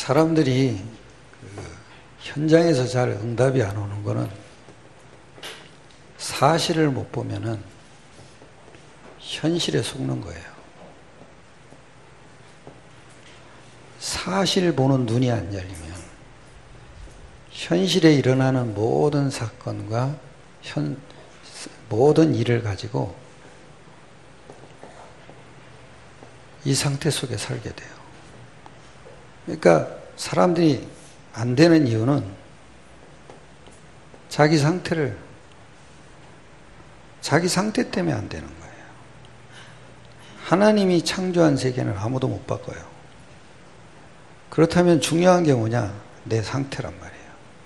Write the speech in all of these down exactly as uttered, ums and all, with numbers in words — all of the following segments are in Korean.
사람들이 그 현장에서 잘 응답이 안 오는 거는 사실을 못 보면은 현실에 속는 거예요. 사실 보는 눈이 안 열리면 현실에 일어나는 모든 사건과 현, 모든 일을 가지고 이 상태 속에 살게 돼요. 그러니까 사람들이 안 되는 이유는 자기 상태를 자기 상태 때문에 안 되는 거예요. 하나님이 창조한 세계는 아무도 못 바꿔요. 그렇다면 중요한 게 뭐냐? 내 상태란 말이에요.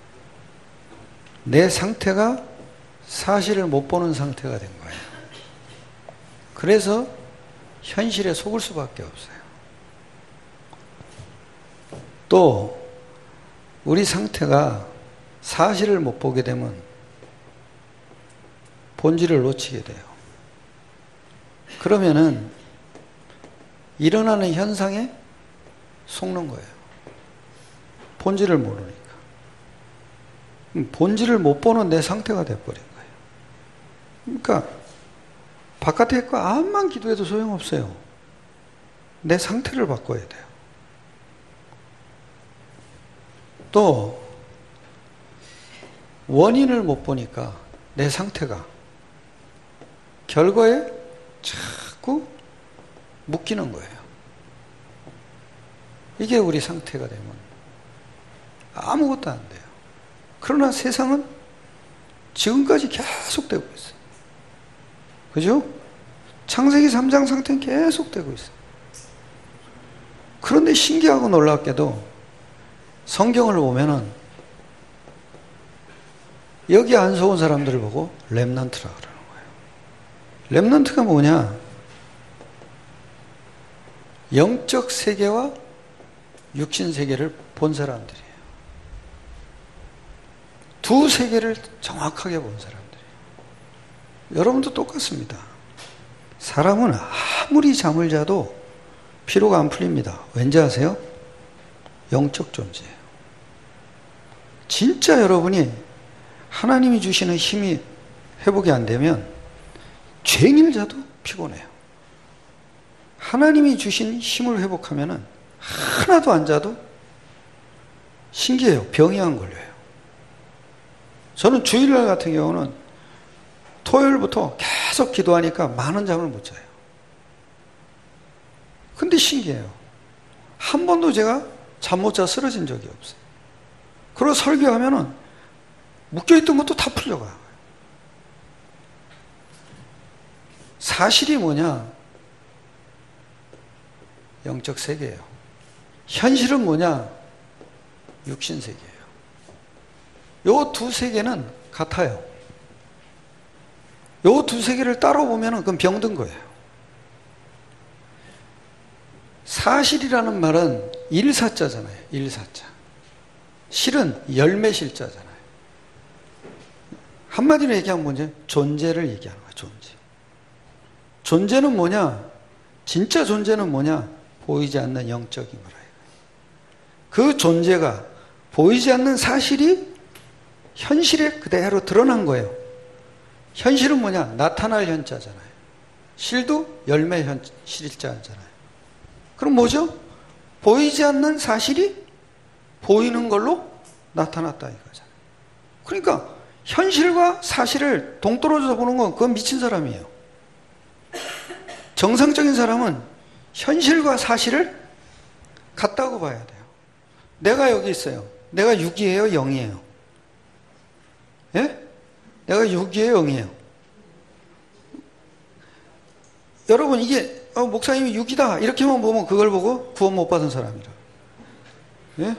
내 상태가 사실을 못 보는 상태가 된 거예요. 그래서 현실에 속을 수밖에 없어요. 또 우리 상태가 사실을 못 보게 되면 본질을 놓치게 돼요. 그러면은 일어나는 현상에 속는 거예요. 본질을 모르니까. 본질을 못 보는 내 상태가 돼버린 거예요. 그러니까 바깥에 거 암만 기도해도 소용없어요. 내 상태를 바꿔야 돼요. 또 원인을 못 보니까 내 상태가 결과에 자꾸 묶이는 거예요. 이게 우리 상태가 되면 아무것도 안 돼요. 그러나 세상은 지금까지 계속 되고 있어요. 그죠? 창세기 삼 장 상태는 계속 되고 있어요. 그런데 신기하고 놀랍게도 성경을 보면은 여기 안 속은 사람들을 보고 렘넌트라 그러는 거예요. 렘넌트가 뭐냐? 영적 세계와 육신 세계를 본 사람들이에요. 두 세계를 정확하게 본 사람들이에요. 여러분도 똑같습니다. 사람은 아무리 잠을 자도 피로가 안 풀립니다. 왠지 아세요? 영적 존재예요. 진짜 여러분이 하나님이 주시는 힘이 회복이 안 되면 종일 자도 피곤해요. 하나님이 주신 힘을 회복하면은 하나도 안 자도 신기해요. 병이 안 걸려요. 저는 주일날 같은 경우는 토요일부터 계속 기도하니까 많은 잠을 못 자요. 근데 신기해요. 한 번도 제가 잠 못 자 쓰러진 적이 없어요. 그리고 설교하면은 묶여있던 것도 다 풀려가요. 사실이 뭐냐? 영적 세계예요. 현실은 뭐냐? 육신 세계예요. 요 두 세계는 같아요. 요 두 세계를 따로 보면은 그건 병든 거예요. 사실이라는 말은 일사자잖아요. 일사자. 실은 열매실자잖아요. 한마디로 얘기하면 뭐냐? 존재를 얘기하는 거야. 존재. 존재는 뭐냐? 진짜 존재는 뭐냐? 보이지 않는 영적인 거라. 그 존재가 보이지 않는 사실이 현실에 그대로 드러난 거예요. 현실은 뭐냐? 나타날 현자잖아요. 실도 열매 현, 실자잖아요. 그럼 뭐죠? 보이지 않는 사실이 보이는 걸로 나타났다 이거잖아요. 그러니까 현실과 사실을 동떨어져서 보는 건 그건 미친 사람이에요. 정상적인 사람은 현실과 사실을 같다고 봐야 돼요. 내가 여기 있어요. 내가 육이에요? 영이에요? 예? 내가 육이에요? 영이에요? 여러분 이게 어, 목사님이 육이다 이렇게만 보면 그걸 보고 구원 못 받은 사람이라. 예?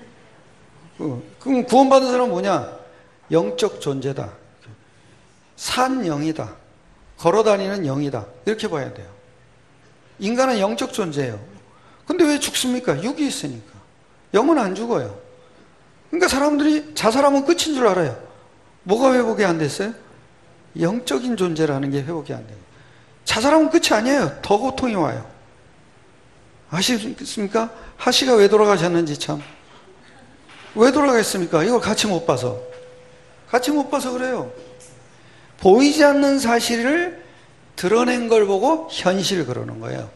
그럼 구원 받은 사람은 뭐냐? 영적 존재다. 산 영이다. 걸어다니는 영이다. 이렇게 봐야 돼요. 인간은 영적 존재예요. 근데 왜 죽습니까? 육이 있으니까. 영은 안 죽어요. 그러니까 사람들이 자살하면 끝인 줄 알아요. 뭐가 회복이 안 됐어요? 영적인 존재라는 게 회복이 안 돼요. 자살하면 끝이 아니에요. 더 고통이 와요. 아시겠습니까? 하시가 왜 돌아가셨는지 참. 왜 돌아가셨습니까? 이걸 같이 못 봐서. 같이 못 봐서 그래요. 보이지 않는 사실을 드러낸 걸 보고 현실 그러는 거예요.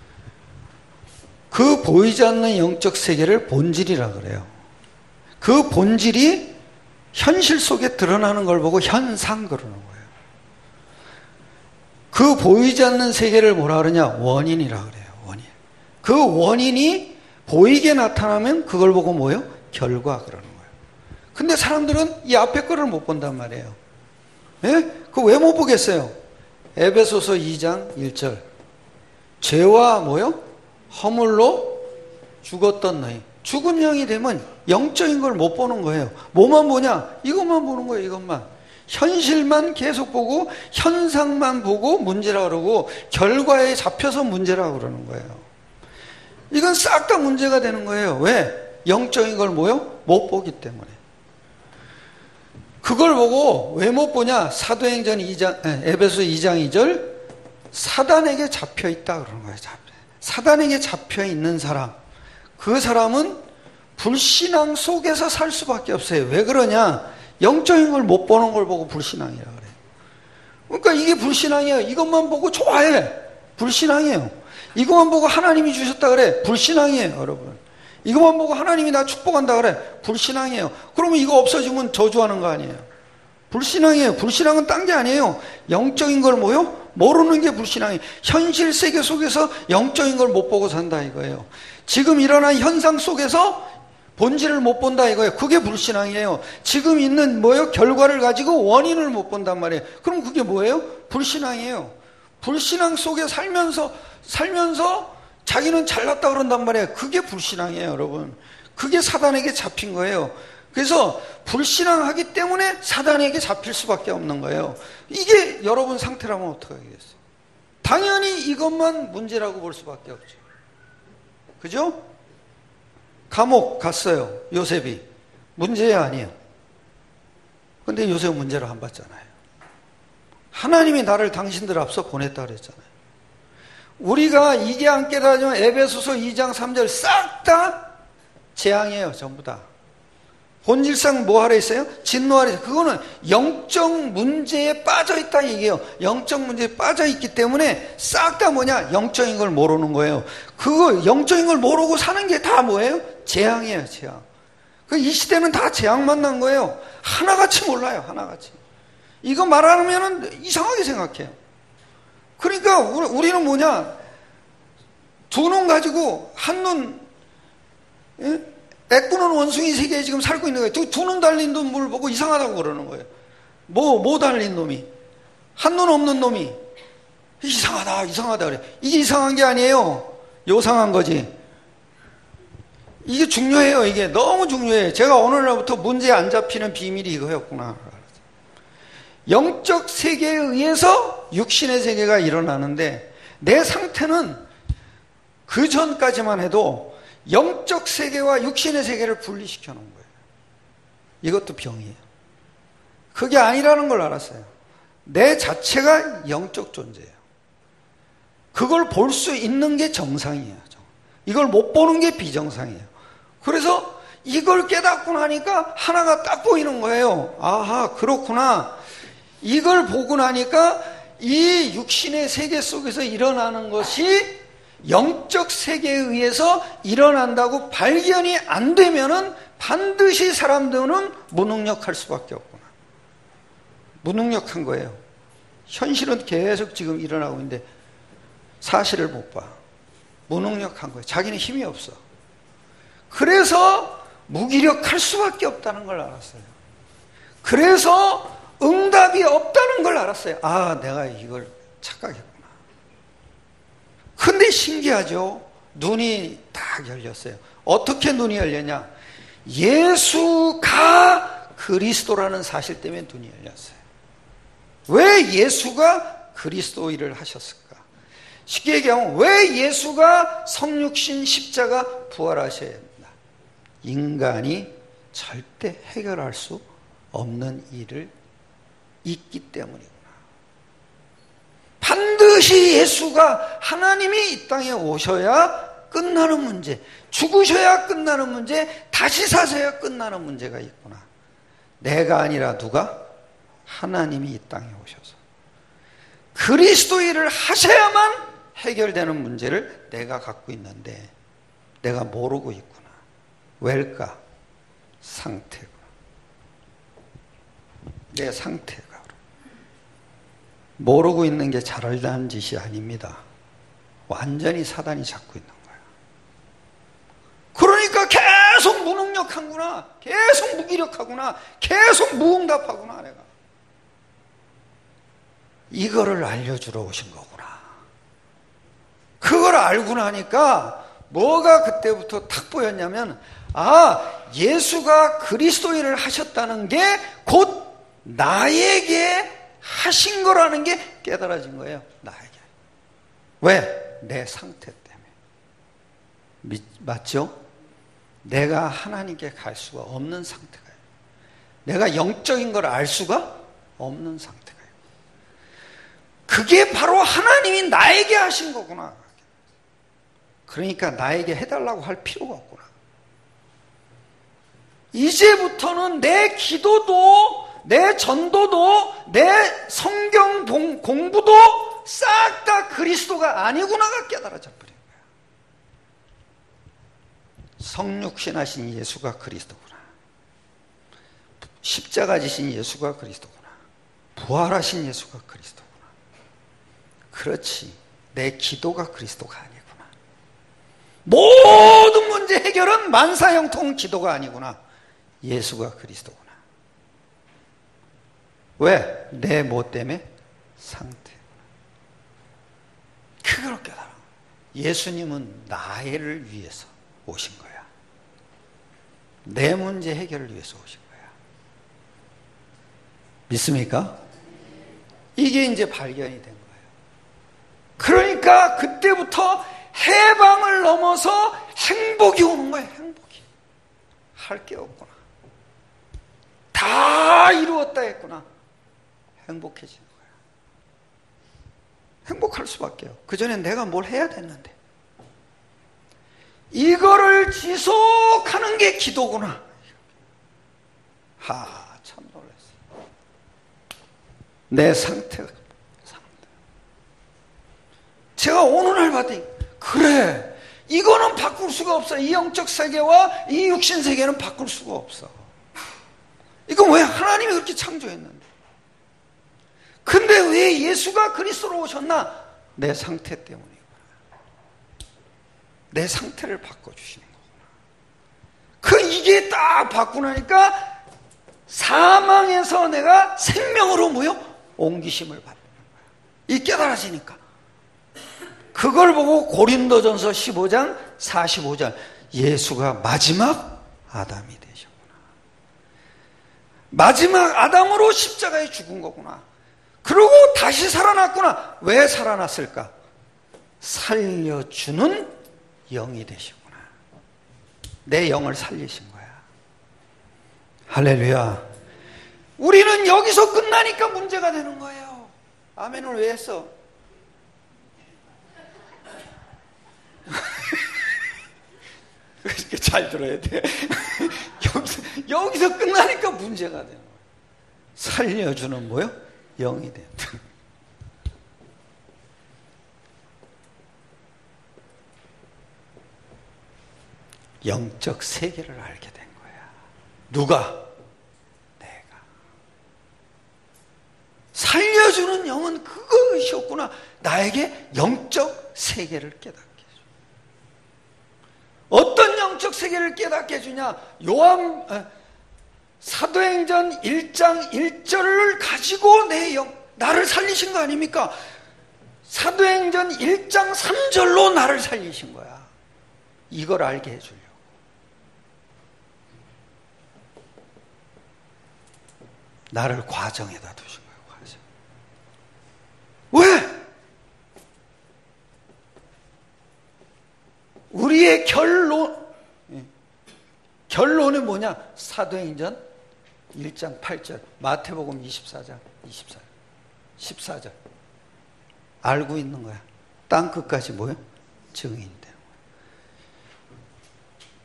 그 보이지 않는 영적 세계를 본질이라 그래요. 그 본질이 현실 속에 드러나는 걸 보고 현상 그러는 거예요. 그 보이지 않는 세계를 뭐라 그러냐? 원인이라 그래요. 원인. 그 원인이 보이게 나타나면 그걸 보고 뭐예요? 결과 그러는 거예요. 근데 사람들은 이 앞에 거를 못 본단 말이에요. 예? 그거 왜 못 보겠어요? 에베소서 이 장 일 절. 죄와 뭐요? 허물로 죽었던 너희. 죽은 영이 되면 영적인 걸 못 보는 거예요. 뭐만 보냐? 이것만 보는 거예요. 이것만. 현실만 계속 보고 현상만 보고 문제라 그러고 결과에 잡혀서 문제라 그러는 거예요. 이건 싹 다 문제가 되는 거예요. 왜? 영적인 걸 뭐요? 못 보기 때문에. 그걸 보고 왜 못 보냐? 사도행전 이 장, 에베소 이 장 이 절. 사단에게 잡혀 있다 그러는 거예요. 사단에게 잡혀 있는 사람. 그 사람은 불신앙 속에서 살 수밖에 없어요. 왜 그러냐? 영적인 걸 못 보는 걸 보고 불신앙이라 그래요. 그러니까 이게 불신앙이에요. 이것만 보고 좋아해. 불신앙이에요. 이것만 보고 하나님이 주셨다 그래. 불신앙이에요, 여러분. 이것만 보고 하나님이 나 축복한다 그래. 불신앙이에요. 그러면 이거 없어지면 저주하는 거 아니에요. 불신앙이에요. 불신앙은 딴 게 아니에요. 영적인 걸 뭐요? 모르는 게 불신앙이에요. 현실 세계 속에서 영적인 걸 못 보고 산다 이거예요. 지금 일어난 현상 속에서 본질을 못 본다 이거예요. 그게 불신앙이에요. 지금 있는 뭐예요? 결과를 가지고 원인을 못 본단 말이에요. 그럼 그게 뭐예요? 불신앙이에요. 불신앙 속에 살면서 살면서 자기는 잘났다 그런단 말이에요. 그게 불신앙이에요, 여러분. 그게 사단에게 잡힌 거예요. 그래서 불신앙하기 때문에 사단에게 잡힐 수밖에 없는 거예요. 이게 여러분 상태라면 어떻게 하겠어요? 당연히 이것만 문제라고 볼 수밖에 없죠. 그죠? 감옥 갔어요, 요셉이. 문제야 아니에요. 근데 요셉은 문제로 안 받잖아요. 하나님이 나를 당신들 앞서 보냈다 그랬잖아요. 우리가 이게 안 깨달으면 에베소서 이 장 삼 절 싹 다 재앙이에요. 전부 다. 본질상 뭐 하라 했어요? 진노하라 했어요. 그거는 영적 문제에 빠져있다 얘기예요. 영적 문제에 빠져있기 때문에 싹 다 뭐냐? 영적인 걸 모르는 거예요. 그거 영적인 걸 모르고 사는 게 다 뭐예요? 재앙이에요. 재앙. 이 시대는 다 재앙 만난 거예요. 하나같이 몰라요. 하나같이. 이거 말하면 이상하게 생각해요. 그러니까 우리는 뭐냐? 두 눈 가지고 한 눈, 예? 애꾸는 원숭이 세계에 지금 살고 있는 거예요. 두 눈 달린 놈을 보고 이상하다고 그러는 거예요. 뭐, 뭐 달린 놈이? 한 눈 없는 놈이. 이상하다, 이상하다 그래. 이게 이상한 게 아니에요. 요상한 거지. 이게 중요해요. 이게 너무 중요해요. 제가 오늘날부터 문제에 안 잡히는 비밀이 이거였구나. 영적 세계에 의해서 육신의 세계가 일어나는데 내 상태는 그 전까지만 해도 영적 세계와 육신의 세계를 분리시켜 놓은 거예요. 이것도 병이에요. 그게 아니라는 걸 알았어요. 내 자체가 영적 존재예요. 그걸 볼 수 있는 게 정상이에요. 이걸 못 보는 게 비정상이에요. 그래서 이걸 깨닫고 나니까 하나가 딱 보이는 거예요. 아하, 그렇구나. 이걸 보고 나니까 이 육신의 세계 속에서 일어나는 것이 영적 세계에 의해서 일어난다고 발견이 안 되면은 반드시 사람들은 무능력할 수밖에 없구나. 무능력한 거예요. 현실은 계속 지금 일어나고 있는데 사실을 못 봐. 무능력한 거예요. 자기는 힘이 없어. 그래서 무기력할 수밖에 없다는 걸 알았어요. 그래서 응답이 없다는 걸 알았어요. 아, 내가 이걸 착각했구나. 근데 신기하죠? 눈이 딱 열렸어요. 어떻게 눈이 열렸냐? 예수가 그리스도라는 사실 때문에 눈이 열렸어요. 왜 예수가 그리스도 일을 하셨을까? 쉽게 얘기하면 왜 예수가 성육신 십자가 부활하셔야 된다? 인간이 절대 해결할 수 없는 일을 있기 때문이구나. 반드시 예수가 하나님이 이 땅에 오셔야 끝나는 문제, 죽으셔야 끝나는 문제, 다시 사셔야 끝나는 문제가 있구나. 내가 아니라 누가? 하나님이 이 땅에 오셔서 그리스도 일을 하셔야만 해결되는 문제를 내가 갖고 있는데 내가 모르고 있구나. 왜일까? 상태구나. 내 상태가. 모르고 있는 게 잘하는 짓이 아닙니다. 완전히 사단이 잡고 있는 거야. 그러니까 계속 무능력하구나. 계속 무기력하구나. 계속 무응답하구나. 내가 이거를 알려주러 오신 거구나. 그걸 알고 나니까 뭐가 그때부터 탁 보였냐면, 아, 예수가 그리스도인을 하셨다는 게 곧 나에게 하신 거라는 게 깨달아진 거예요. 나에게. 왜? 내 상태 때문에. 미, 맞죠? 내가 하나님께 갈 수가 없는 상태가요. 내가 영적인 걸 알 수가 없는 상태가요. 그게 바로 하나님이 나에게 하신 거구나. 그러니까 나에게 해달라고 할 필요가 없구나. 이제부터는 내 기도도, 내 전도도, 내 성경 공부도 싹 다 그리스도가 아니구나가 깨달아져 버린 거야. 성육신하신 예수가 그리스도구나. 십자가 지신 예수가 그리스도구나. 부활하신 예수가 그리스도구나. 그렇지. 내 기도가 그리스도가 아니구나. 모든 문제 해결은 만사형통 기도가 아니구나. 예수가 그리스도구나. 왜? 내 뭐 때문에? 상태. 그걸 깨달아. 예수님은 나를 위해서 오신 거야. 내 문제 해결을 위해서 오신 거야. 믿습니까? 이게 이제 발견이 된 거예요. 그러니까 그때부터 해방을 넘어서 행복이 오는 거예요. 행복이. 할 게 없구나. 다 이루었다 했구나. 행복해지는 거야. 행복할 수밖에요. 그전엔 내가 뭘 해야 됐는데. 이거를 지속하는 게 기도구나. 하, 참 놀랐어요. 내 상태가. 제가 어느 날 봤더니, 그래, 이거는 바꿀 수가 없어. 이 영적 세계와 이 육신 세계는 바꿀 수가 없어. 이건 왜 하나님이 그렇게 창조했는데. 근데 왜 예수가 그리스도로 오셨나? 내 상태 때문이구나. 내 상태를 바꿔주시는 거구나. 그 이게 딱 바꾸고 나니까 사망에서 내가 생명으로 뭐요? 옮기심을 받는 거야. 이 깨달아지니까. 그걸 보고 고린도전서 십오 장 사십오 절, 예수가 마지막 아담이 되셨구나. 마지막 아담으로 십자가에 죽은 거구나. 그리고 다시 살아났구나. 왜 살아났을까? 살려주는 영이 되시구나. 내 영을 살리신 거야. 할렐루야. 우리는 여기서 끝나니까 문제가 되는 거예요. 아멘을 왜 했어? 잘 들어야 돼. 여기서, 여기서 끝나니까 문제가 되는 거야. 살려주는 뭐요? 영이 된다. 영적 세계를 알게 된 거야. 누가? 내가. 살려주는 영은 그것이었구나. 나에게 영적 세계를 깨닫게 해줘. 어떤 영적 세계를 깨닫게 해주냐? 요한 사도행전 일 장 일 절을 가지고 내 영, 나를 살리신 거 아닙니까? 사도행전 일 장 삼 절로 나를 살리신 거야. 이걸 알게 해주려고. 나를 과정에다 두신 거예요. 과정. 왜? 우리의 결론, 결론은 뭐냐? 사도행전 일 장 팔 절, 마태복음 이십사 장 이십사 절, 십사 절. 알고 있는 거야. 땅끝까지 뭐예요? 증인되는 거야.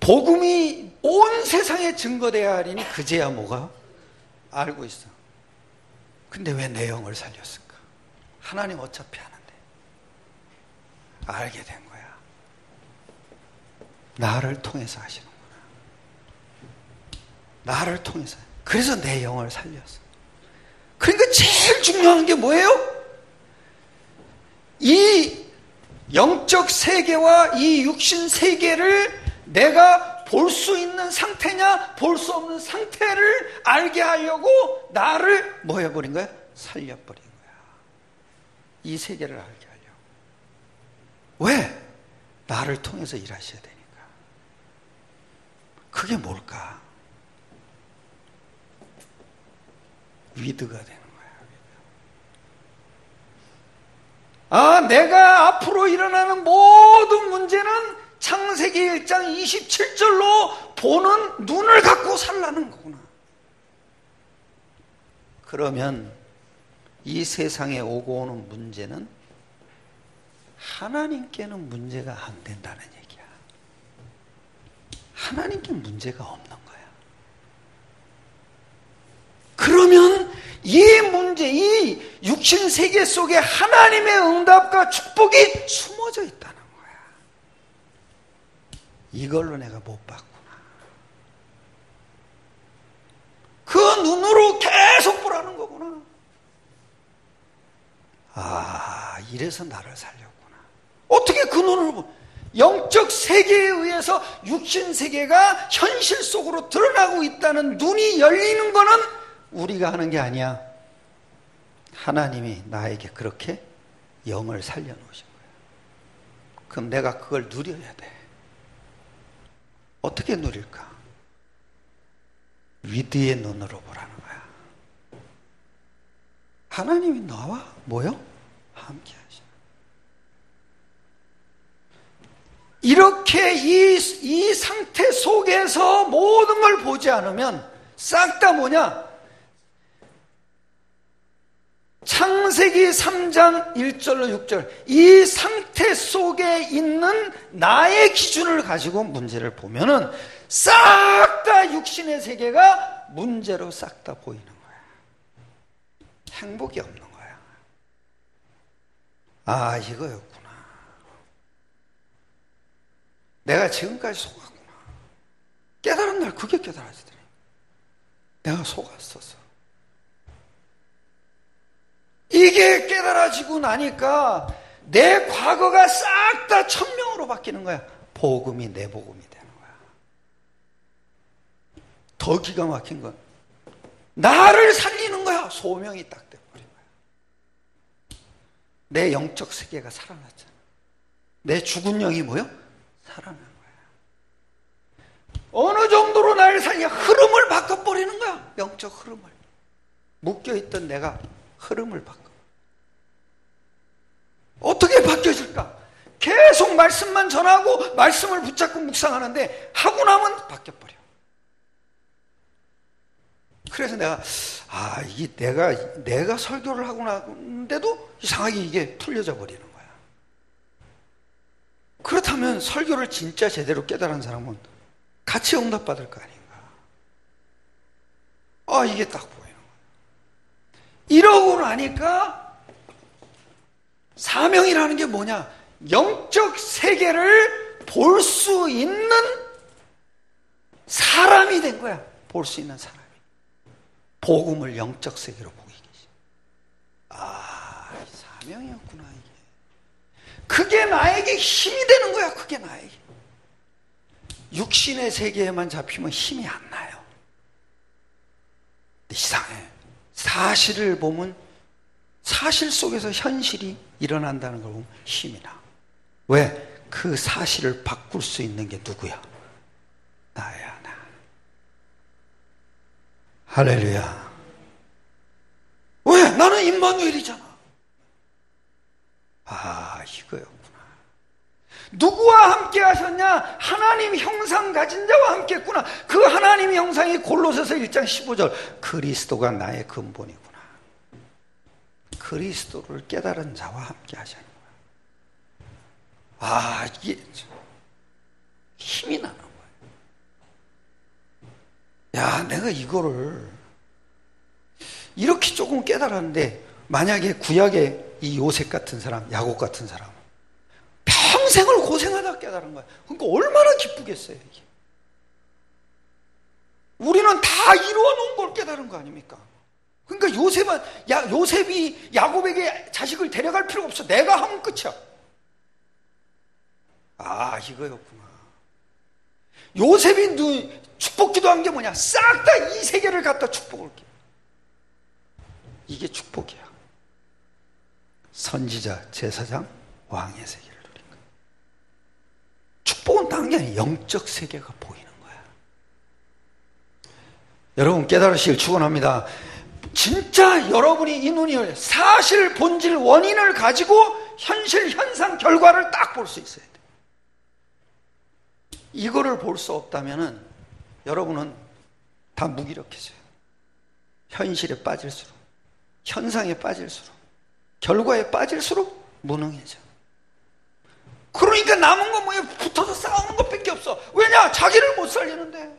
복음이 온 세상에 증거돼야 하리니 그제야 뭐가? 알고 있어. 근데 왜 내 영을 살렸을까? 하나님 어차피 하는데. 알게 된 거야. 나를 통해서 하시는구나. 나를 통해서. 그래서 내 영을 살렸어. 그러니까 제일 중요한 게 뭐예요? 이 영적 세계와 이 육신 세계를 내가 볼 수 있는 상태냐 볼 수 없는 상태를 알게 하려고 나를 뭐 해버린 거야? 살려버린 거야. 이 세계를 알게 하려고. 왜? 나를 통해서 일하셔야 되니까. 그게 뭘까? 위드가 되는 거야. 아, 내가 앞으로 일어나는 모든 문제는 창세기 일 장 이십칠 절로 보는 눈을 갖고 살라는 거구나. 그러면 이 세상에 오고 오는 문제는 하나님께는 문제가 안 된다는 얘기야. 하나님께 문제가 없는 거야. 그러면 이 문제, 이 육신 세계 속에 하나님의 응답과 축복이 숨어져 있다는 거야. 이걸로 내가 못 봤구나. 그 눈으로 계속 보라는 거구나. 아, 이래서 나를 살렸구나. 어떻게 그 눈으로 보? 영적 세계에 의해서 육신 세계가 현실 속으로 드러나고 있다는 눈이 열리는 거는 우리가 하는 게 아니야. 하나님이 나에게 그렇게 영을 살려놓으신 거야. 그럼 내가 그걸 누려야 돼. 어떻게 누릴까? 위드의 눈으로 보라는 거야. 하나님이 나와 뭐요? 함께 하시는. 이렇게 이, 이 상태 속에서 모든 걸 보지 않으면 싹 다 뭐냐? 창세기 삼 장 일 절로 육 절, 이 상태 속에 있는 나의 기준을 가지고 문제를 보면은 싹 다 육신의 세계가 문제로 싹 다 보이는 거야. 행복이 없는 거야. 아, 이거였구나. 내가 지금까지 속았구나. 깨달은 날 그게 깨달아지더니 내가 속았었어. 이게 깨달아지고 나니까 내 과거가 싹 다 천명으로 바뀌는 거야. 복음이 내 복음이 되는 거야. 더 기가 막힌 건 나를 살리는 거야. 소명이 딱 돼버린 거야. 내 영적 세계가 살아났잖아. 내 죽은 영이 뭐요? 살아난 거야. 어느 정도로 나를 살려? 흐름을 바꿔버리는 거야. 영적 흐름을. 묶여있던 내가 흐름을 바꿔. 어떻게 바뀌어질까? 계속 말씀만 전하고 말씀을 붙잡고 묵상하는데 하고 나면 바뀌어버려. 그래서 내가 아, 이게 내가 내가 설교를 하고 나는데도 이상하게 이게 풀려져 버리는 거야. 그렇다면 설교를 진짜 제대로 깨달은 사람은 같이 응답받을 거 아닌가? 아, 이게 딱 보이는 거야. 이러고 나니까 사명이라는 게 뭐냐? 영적 세계를 볼 수 있는 사람이 된 거야. 볼 수 있는 사람이. 복음을 영적 세계로 보기 계시. 아, 사명이었구나 이게. 그게 나에게 힘이 되는 거야. 그게 나에게. 육신의 세계에만 잡히면 힘이 안 나요. 이상해. 사실을 보면 사실 속에서 현실이 일어난다는 걸 보면 힘이 나. 왜? 그 사실을 바꿀 수 있는 게 누구야? 나야, 나. 할렐루야. 왜? 나는 임마누엘이잖아. 아, 이거였구나. 누구와 함께 하셨냐? 하나님 형상 가진 자와 함께 했구나. 그 하나님 형상이 골로새서 일 장 십오 절. 그리스도가 나의 근본이구나. 그리스도를 깨달은 자와 함께 하시는 거야. 아, 이게 힘이 나는 거야. 야, 내가 이거를 이렇게 조금 깨달았는데, 만약에 구약의 이 요셉 같은 사람, 야곱 같은 사람, 평생을 고생하다 깨달은 거야. 그러니까 얼마나 기쁘겠어요, 이게. 우리는 다 이루어 놓은 걸 깨달은 거 아닙니까? 그러니까 요셉은, 야, 요셉이 야곱에게 자식을 데려갈 필요가 없어. 내가 하면 끝이야. 아, 이거였구나. 요셉이 누, 축복 기도한 게 뭐냐? 싹 다 이 세계를 갖다 축복을 게. 이게 축복이야. 선지자, 제사장, 왕의 세계를 누린 거야. 축복은 당연히 영적 세계가 보이는 거야. 여러분 깨달으시길 축원합니다. 진짜 여러분이 이 눈이 사실, 본질, 원인을 가지고 현실, 현상, 결과를 딱 볼 수 있어야 돼. 이거를 볼 수 없다면은 여러분은 다 무기력해져요. 현실에 빠질수록, 현상에 빠질수록, 결과에 빠질수록 무능해져. 그러니까 남은 건 뭐예요? 붙어서 싸우는 것밖에 없어. 왜냐? 자기를 못 살리는데.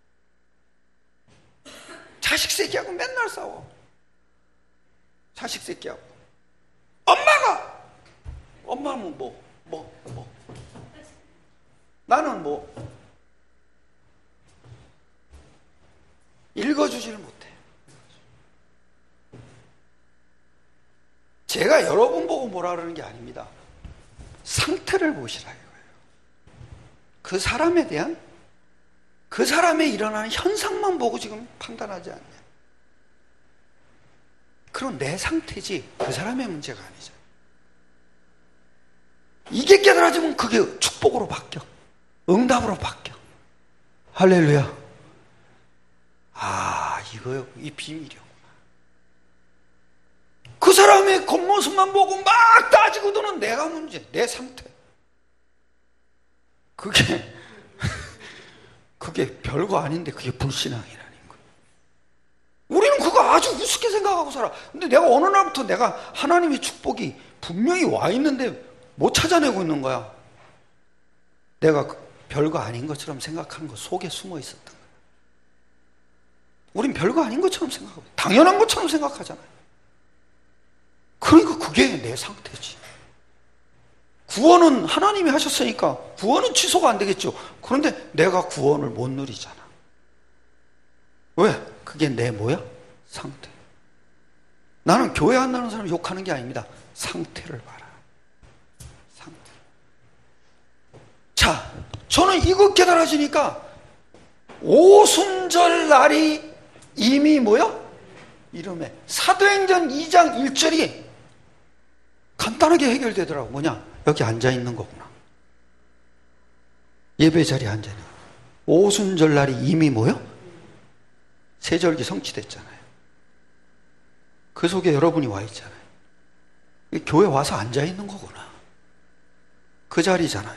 자식 새끼하고 맨날 싸워. 자식 새끼하고. 엄마가! 엄마는 뭐, 뭐, 뭐. 나는 뭐, 읽어주지를 못해. 제가 여러분 보고 뭐라 그러는 게 아닙니다. 상태를 보시라 이거예요. 그 사람에 대한, 그 사람에 일어나는 현상만 보고 지금 판단하지 않냐. 그건 내 상태지 그 사람의 문제가 아니죠. 이게 깨달아지면 그게 축복으로 바뀌어. 응답으로 바뀌어. 할렐루야. 아, 이거요. 이 비밀이요. 그 사람의 겉모습만 보고 막 따지고 드는 내가 문제, 내 상태. 그게, 그게 별거 아닌데 그게 불신앙이라는 거예요. 우리는 그거 아주 우습게 생각하고 살아. 근데 내가 어느 날부터 내가 하나님의 축복이 분명히 와 있는데 못 찾아내고 있는 거야. 내가 별거 아닌 것처럼 생각하는 거 속에 숨어 있었던 거야. 우린 별거 아닌 것처럼 생각하고 당연한 것처럼 생각하잖아요. 그러니까 그게 내 상태지. 구원은 하나님이 하셨으니까 구원은 취소가 안 되겠죠. 그런데 내가 구원을 못 누리잖아. 왜? 그게 내 뭐야? 상태. 나는 교회 안 나오는 사람 욕하는 게 아닙니다. 상태를 봐라. 상태. 자, 저는 이거 깨달아지니까 오순절 날이 이미 뭐야? 이름에 사도행전 이 장 일 절이 간단하게 해결되더라고. 뭐냐? 여기 앉아있는 거구나. 예배 자리에 앉아있는 거. 오순절 날이 이미 뭐요? 세절기 성취됐잖아요. 그 속에 여러분이 와 있잖아요. 교회 와서 앉아있는 거구나. 그 자리잖아요.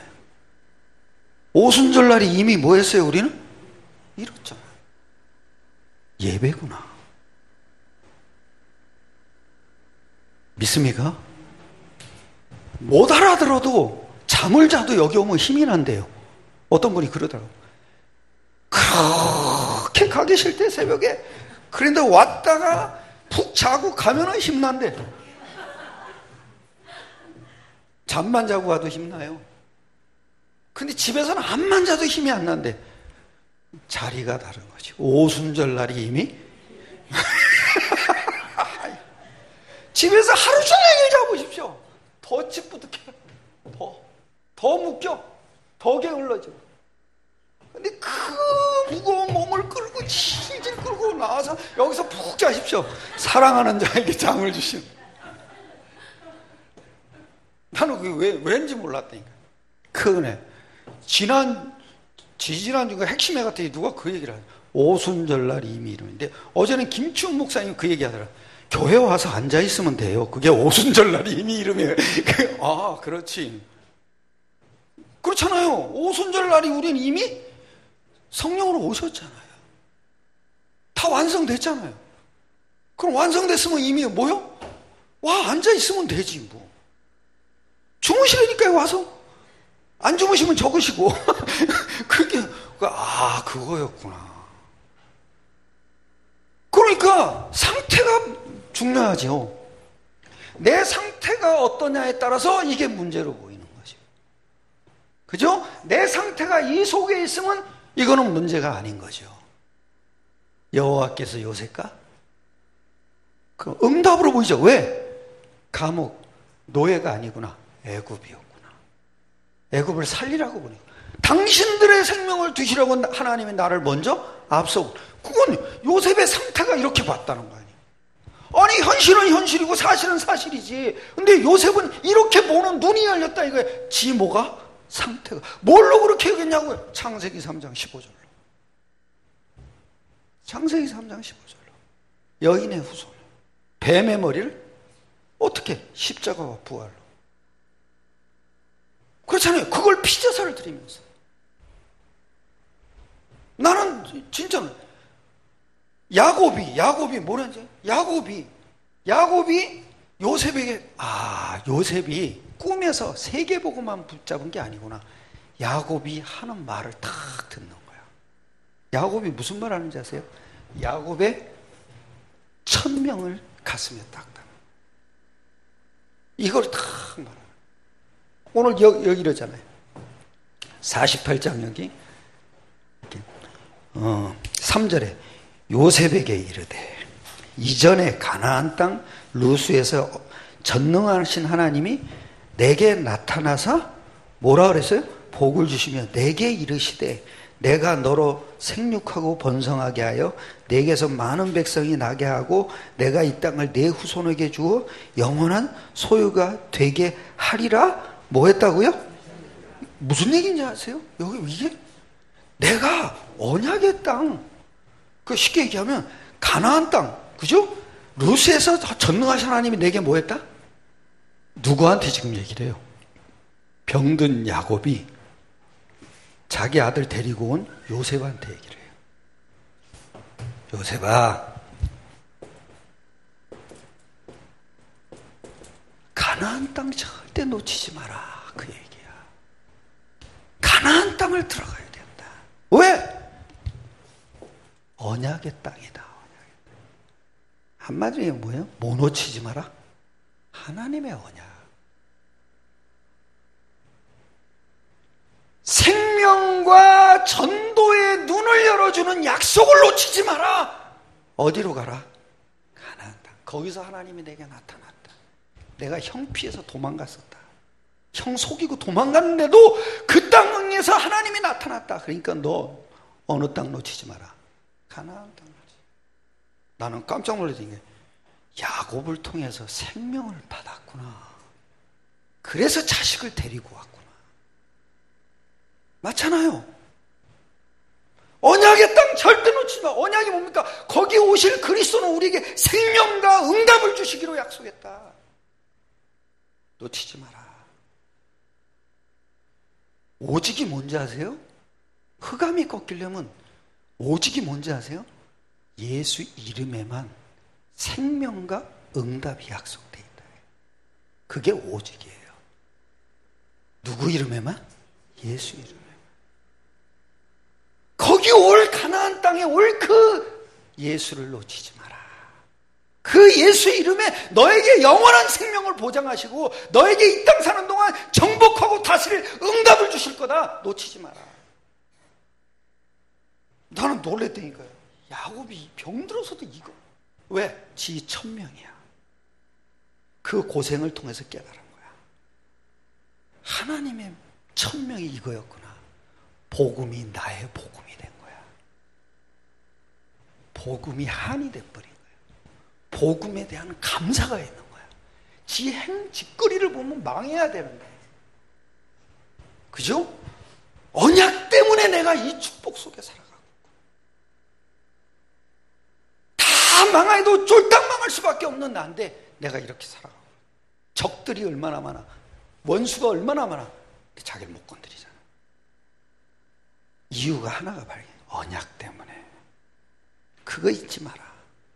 오순절 날이 이미 뭐 했어요? 우리는? 이뤘잖아요. 예배구나. 믿습니까? 못 알아들어도 잠을 자도 여기 오면 힘이 난대요. 어떤 분이 그러더라고요. 그렇게 가기 싫대 새벽에. 그런데 왔다가 푹 자고 가면은 힘난대. 잠만 자고 가도 힘나요. 근데 집에서는 잠만 자도 힘이 안 난대. 자리가 다른 거지. 오순절 날이 이미 집에서 하루 종일 자보십시오. 더 찌뿌듯해. 더, 더 묶여. 더 게을러져. 근데 그 무거운 몸을 끌고 질질 끌고 나와서 여기서 푹 자십시오. 사랑하는 자에게 잠을 주신. 나는 그게 왜, 왠지 몰랐다니까. 그 은혜. 지난, 지지난주가 핵심회 같더니 누가 그 얘기를 하죠. 오순절날 이미 이름인데 어제는 김치훈 목사님 그 얘기 하더라. 교회 와서 앉아있으면 돼요. 그게 오순절날이 이미 이름이에요. 아, 그렇지. 그렇잖아요. 오순절날이 우리는 이미 성령으로 오셨잖아요. 다 완성됐잖아요. 그럼 완성됐으면 이미 뭐요? 와, 앉아있으면 되지 뭐. 주무시라니까요. 와서. 안 주무시면 적으시고. 그게 아, 그거였구나. 그러니까 상태가 중요하죠. 내 상태가 어떠냐에 따라서 이게 문제로 보이는 거죠. 그죠? 내 상태가 이 속에 있으면 이거는 문제가 아닌 거죠. 여호와께서 요셉과 그 응답으로 보이죠. 왜? 감옥, 노예가 아니구나. 애굽이었구나. 애굽을 살리라고 보내고 당신들의 생명을 두시라고 하나님이 나를 먼저 앞서고, 그건 요셉의 상태가 이렇게 봤다는 거 아니에요. 아니 현실은 현실이고 사실은 사실이지. 근데 요셉은 이렇게 보는 눈이 열렸다 이거예요. 지 뭐가? 상태가. 뭘로 그렇게 얘기했냐고요? 창세기 삼 장 십오 절로. 창세기 삼 장 십오 절로. 여인의 후손, 뱀의 머리를 어떻게? 십자가와 부활로. 그렇잖아요. 그걸 피제사를 드리면서. 나는 진짜는 야곱이 야곱이 뭐라지? 야곱이 야곱이 요셉에게, 아 요셉이 꿈에서 세계보고만 붙잡은 게 아니구나. 야곱이 하는 말을 탁 듣는 거야. 야곱이 무슨 말 하는지 아세요? 야곱의 천명을 가슴에 딱 담아. 이걸 탁 말하는. 오늘 여기, 여기 이러잖아요. 사십팔 장 여기 어, 삼 절에 요셉에게 이르되 이전에 가나안 땅 루스에서 전능하신 하나님이 내게 나타나서 뭐라 그랬어요? 복을 주시며 내게 이르시되 내가 너로 생육하고 번성하게 하여 내게서 많은 백성이 나게 하고 내가 이 땅을 내 후손에게 주어 영원한 소유가 되게 하리라. 뭐 했다고요? 무슨 얘기인지 아세요? 여기 이게 내가 언약의 땅, 그 쉽게 얘기하면 가나안 땅, 그죠? 루스에서 전능하신 하나님이 내게 뭐 했다? 누구한테 지금 얘기를 해요? 병든 야곱이 자기 아들 데리고 온 요셉한테 얘기를 해요. 요셉아, 가나안 땅 절대 놓치지 마라. 그 얘기야. 가나안 땅을 들어가야 된다. 왜? 언약의 땅이다. 한마디로 뭐예요? 뭐 놓치지 마라? 하나님의 언약. 생명과 전도의 눈을 열어주는 약속을 놓치지 마라. 어디로 가라? 가나안 땅. 거기서 하나님이 내게 나타났다. 내가 형 피해서 도망갔었다. 형 속이고 도망갔는데도 그 땅에서 하나님이 나타났다. 그러니까 너 어느 땅 놓치지 마라. 가나안 땅 놓치지. 나는 깜짝 놀랐던 게 야곱을 통해서 생명을 받았구나. 그래서 자식을 데리고 왔구나. 맞잖아요. 언약의 땅 절대 놓치지 마. 언약이 뭡니까? 거기 오실 그리스도는 우리에게 생명과 응답을 주시기로 약속했다. 놓치지 마라. 오직이 뭔지 아세요? 흑암이 꺾이려면 오직이 뭔지 아세요? 예수 이름에만 생명과 응답이 약속되어 있다. 그게 오직이에요. 누구 이름에만? 예수 이름에. 거기 올 가나안 땅에 올 그 예수를 놓치지 마라. 그 예수 이름에 너에게 영원한 생명을 보장하시고 너에게 이 땅 사는 동안 정복하고 다스릴 응답을 주실 거다. 놓치지 마라. 나는 놀랬다니까요. 야곱이 병들어서도 이거. 왜? 지 천명이야. 그 고생을 통해서 깨달은 거야. 하나님의 천명이 이거였구나. 복음이 나의 복음이 된 거야. 복음이 한이 돼버린 거야. 복음에 대한 감사가 있는 거야. 지 행, 짓거리를 보면 망해야 되는데. 그죠? 언약 때문에 내가 이 축복 속에 살아가고 다 망해도 쫄딱 망할 수밖에 없는 나인데 내가 이렇게 살아가고 적들이 얼마나 많아. 원수가 얼마나 많아. 자기를 못 건드리잖아. 이유가 하나가 발견. 언약 때문에. 그거 잊지 마라.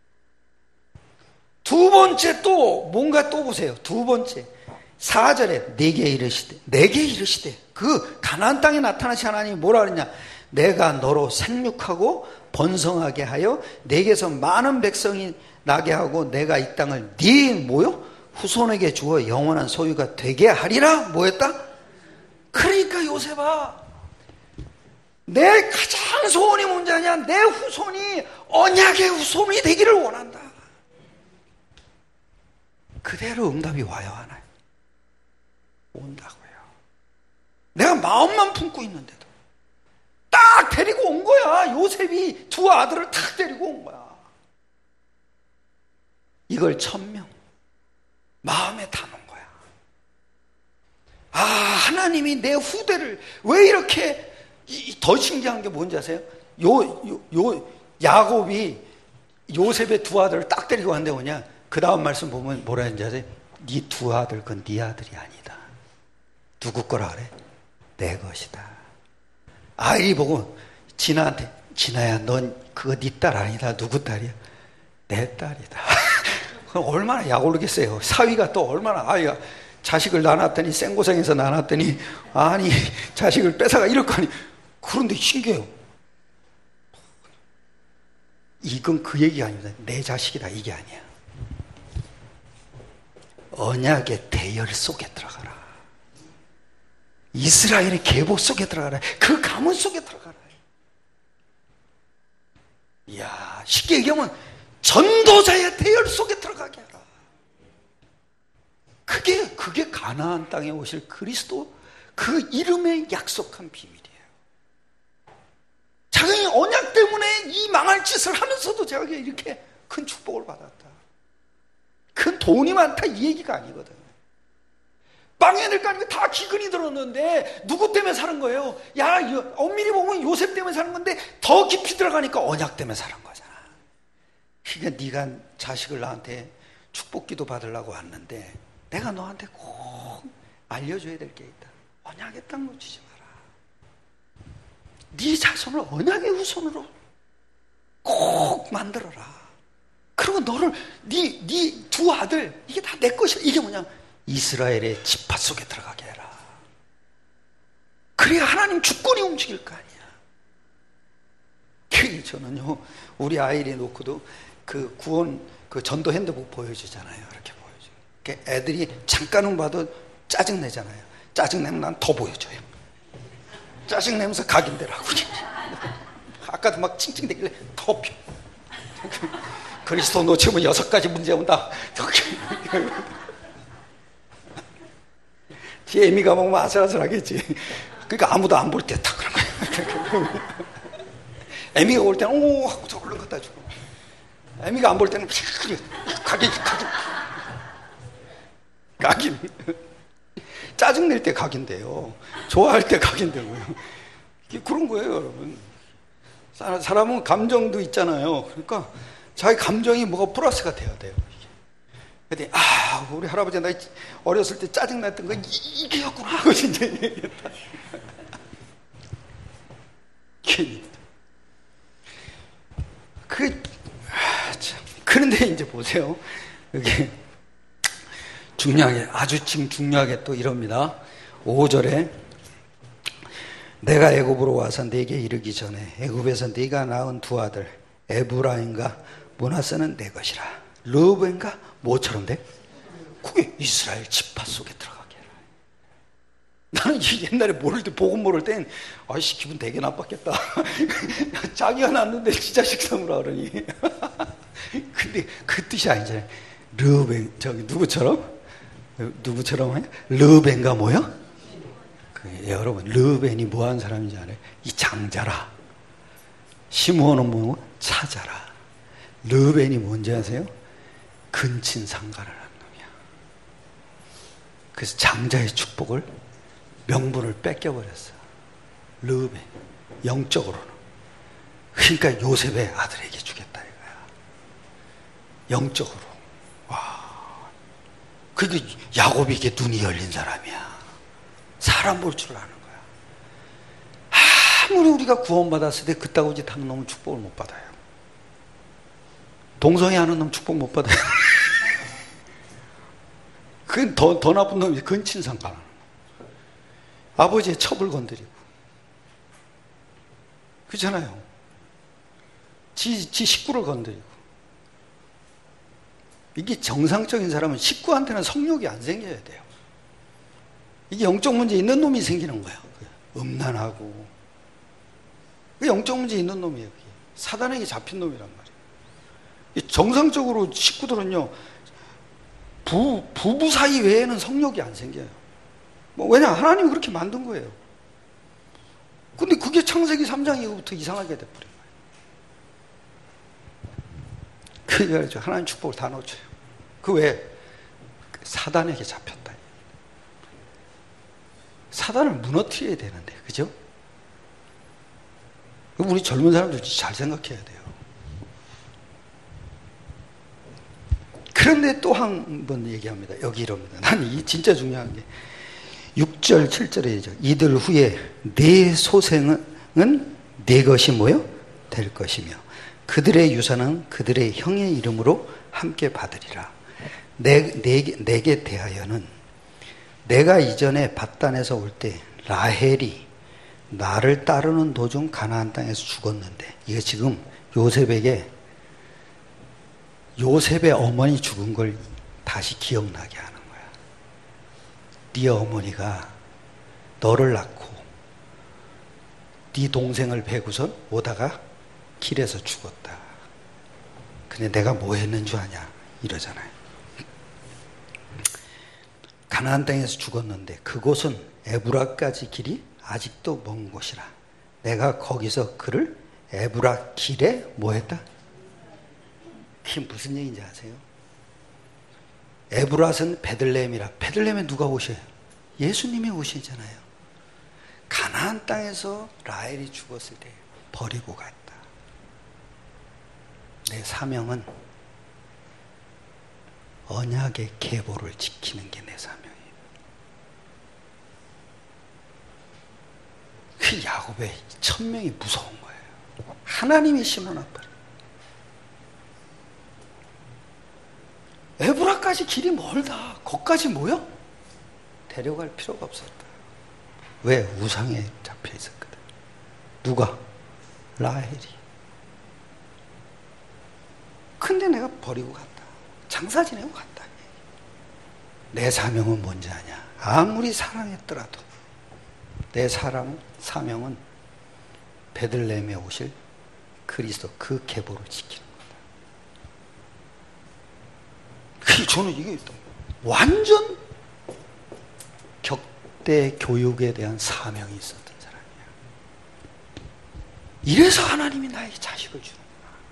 두 번째 또 뭔가 또 보세요. 두 번째 사 절에 내게 이르시되 내게 이르시되 그 가나안 땅에 나타나신 하나님이 뭐라 그랬냐. 내가 너로 생육하고 번성하게 하여 내게서 많은 백성이 나게 하고 내가 이 땅을 네 뭐요? 후손에게 주어 영원한 소유가 되게 하리라. 뭐였다? 그러니까 요셉아, 내 가장 소원이 뭔지 아냐? 내 후손이 언약의 후손이 되기를 원한다. 그대로 응답이 와요, 안 와요? 온다고요. 내가 마음만 품고 있는데도 딱 데리고 온 거야. 요셉이 두 아들을 딱 데리고 온 거야. 이걸 천명 마음에 담은 거야. 아, 하나님이 내 후대를 왜 이렇게. 더 신기한 게 뭔지 아세요? 요, 요, 요 야곱이 요셉의 두 아들을 딱 데리고 간데 뭐냐? 그 다음 말씀 보면 뭐라 했는지 아세요? 네 두 아들, 그건 네 아들이 아니다. 누구 거라 그래? 내 것이다. 아이리 보고 진아한테, 진아야, 넌 그거 네 딸 아니다. 누구 딸이야? 내 딸이다. 그럼 얼마나 약올르겠어요. 사위가 또 얼마나, 아이가 자식을 낳았더니, 생고생해서 낳았더니, 아니, 자식을 뺏어가 이럴 거 아니. 그런데 신기해요. 이건 그 얘기가 아닙니다. 내 자식이다, 이게 아니야. 언약의 대열 속에 들어가라. 이스라엘의 계보 속에 들어가라. 그 가문 속에 들어가라. 이야, 쉽게 얘기하면 전도자의 대열 속에 들어가게 하라. 그게, 그게 가나안 땅에 오실 그리스도 그 이름의 약속한 비밀이에요. 자기 언약 때문에 이 망할 짓을 하면서도 자기가 이렇게 큰 축복을 받았다. 큰 돈이 많다 이 얘기가 아니거든. 빵에 낼 거 아니고 다 기근이 들었는데 누구 때문에 사는 거예요? 야, 엄밀히 보면 요셉 때문에 사는 건데 더 깊이 들어가니까 언약 때문에 사는 거잖아. 그러니까 네가 자식을 나한테 축복기도 받으려고 왔는데 내가 너한테 꼭 알려줘야 될 게 있다. 언약의 땅 놓치지 마라. 네 자손을 언약의 후손으로 꼭 만들어라. 그리고 너를 네 네 두 아들 이게 다 내 것이야. 이게 뭐냐? 이스라엘의 지파 속에 들어가게 해라. 그래야 하나님 주권이 움직일 거 아니야. 저는요 우리 아이를 놓고도 그 구원 그 전도 핸드북 보여주잖아요. 이렇게 보여줘. 애들이 잠깐은 봐도 짜증 내잖아요. 짜증 내면 난 더 보여줘요. 짜증 내면서 각인되라고. 아까도 막 칭칭대길래 더 펴. 그리스도 놓치면 여섯 가지 문제 온다. 뒤에 애미가 보면 아슬아슬하겠지. 그러니까 아무도 안 볼 때 딱 그런 거야. 애미가 볼 때는 오 하고 저 얼른 갖다 주고, 애미가 안 볼 때는 각인, 각인, 각인. 짜증 낼 때 각인돼요. 좋아할 때 각인되고요. 그런 거예요, 여러분. 사람은 감정도 있잖아요. 그러니까 자기 감정이 뭐가 플러스가 돼야 돼요. 근데 아, 우리 할아버지 나 어렸을 때 짜증 났던 거 이, 이게였구나 하고 진짜 얘기했다. 그, 아, 참. 그런데 이제 보세요. 여기 중요하게, 아주 지금 중요하게 또 이럽니다. 오 절에 내가 애굽으로 와서 네게 이르기 전에 애굽에서 네가 낳은 두 아들 에브라임과 므낫세는 내 것이라. 르우벤과 뭐처럼 돼? 그게 이스라엘 지파 속에 들어가게 해라. 나는 옛날에 모를 때 복음 모를 땐 아이씨 기분 되게 나빴겠다. 자기가 낳았는데 지 자식 삼으라 그러니. 근데 그 뜻이 아니잖아요. 르우벤 저기 누구처럼? 누구처럼 하냐? 르우벤과 뭐요? 그, 여러분 르우벤이 뭐한 사람인지 알아요? 이 장자라. 시므온은 뭐? 차자라. 르우벤이 뭔지 아세요? 근친상간을 한 놈이야. 그래서 장자의 축복을 명분을 뺏겨버렸어. 르우벤 영적으로는. 그러니까 요셉의 아들에게 주겠다 이거야. 영적으로. 와. 그게 야곱이 이게 눈이 열린 사람이야. 사람 볼 줄 아는 거야. 아무리 우리가 구원받았을 때 그따구 짓 하는 놈은 축복을 못 받아요. 동성애 하는 놈 축복 못 받아요. 그건 더, 더 나쁜 놈이 근친상간. 아버지의 첩을 건드리고. 그렇잖아요. 지, 지 식구를 건드리고. 이게 정상적인 사람은 식구한테는 성욕이 안 생겨야 돼요. 이게 영적 문제 있는 놈이 생기는 거예요. 음란하고. 영적 문제 있는 놈이에요. 그게. 사단에게 잡힌 놈이란 말이에요. 정상적으로 식구들은요, 부, 부부 사이 외에는 성욕이 안 생겨요. 뭐, 왜냐? 하나님이 그렇게 만든 거예요. 근데 그게 창세기 삼 장 이후부터 이상하게 돼버린 거예요. 그래서 하나님 축복을 다 놓쳐요. 그 왜? 사단에게 잡혔다. 사단을 무너뜨려야 되는데, 그죠? 우리 젊은 사람들 잘 생각해야 돼요. 그런데 또 한 번 얘기합니다. 여기 이럽니다. 난 이 진짜 중요한 게 육 절, 칠 절에 이들 후에 내 소생은 내 것이 뭐요? 될 것이며 그들의 유산은 그들의 형의 이름으로 함께 받으리라. 내, 내, 내게 대하여는 내가 이전에 밧단에서 올 때 라헬이 나를 따르는 도중 가나안 땅에서 죽었는데, 이거 지금 요셉에게 요셉의 어머니 죽은 걸 다시 기억나게 하는 거야. 네 어머니가 너를 낳고 네 동생을 베고선 오다가 길에서 죽었다. 근데 내가 뭐 했는 줄 아냐? 이러잖아요. 가나안 땅에서 죽었는데 그곳은 에브라까지 길이 아직도 먼 곳이라. 내가 거기서 그를 에브라 길에 뭐 했다? 그게 무슨 얘기인지 아세요? 에브랏은 베들레헴이라. 베들레헴에 누가 오셔요? 예수님이 오시잖아요. 가나안 땅에서 라헬이 죽었을 때 버리고 갔다. 내 사명은 언약의 계보를 지키는 게 내 사명이에요. 그 야곱의 천명이 무서운 거예요. 하나님이 심어놨더니 에브라까지 길이 멀다. 거기까지 뭐요? 데려갈 필요가 없었다. 왜? 우상에 잡혀 있었거든. 누가? 라헬이. 근데 내가 버리고 갔다. 장사 지내고 갔다. 내 사명은 뭔지 아냐? 아무리 사랑했더라도 내 사랑, 사명은 베들레헴에 오실 그리스도 그 계보를 지키는 거다. 저는 이게 완전 격대 교육에 대한 사명이 있었던 사람이야. 이래서 하나님이 나에게 자식을 주는구나.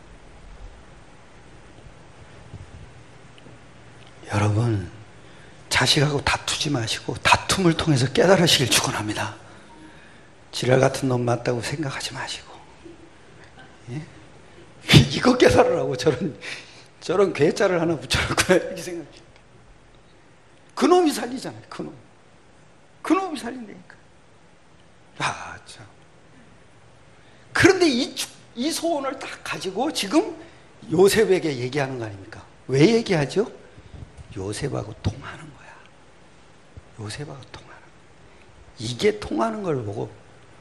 여러분, 자식하고 다투지 마시고 다툼을 통해서 깨달으시길 축원합니다. 지랄 같은 놈 맞다고 생각하지 마시고, 예? 이거 깨달으라고 저런 저런 괴짜를 하나 붙여놓고 이렇게 생각해. 그 놈이 살리잖아요. 그 놈. 그 놈이 살린다니까. 아, 참. 그런데 이, 이 소원을 딱 가지고 지금 요셉에게 얘기하는 거 아닙니까? 왜 얘기하죠? 요셉하고 통하는 거야. 요셉하고 통하는 거야. 이게 통하는 걸 보고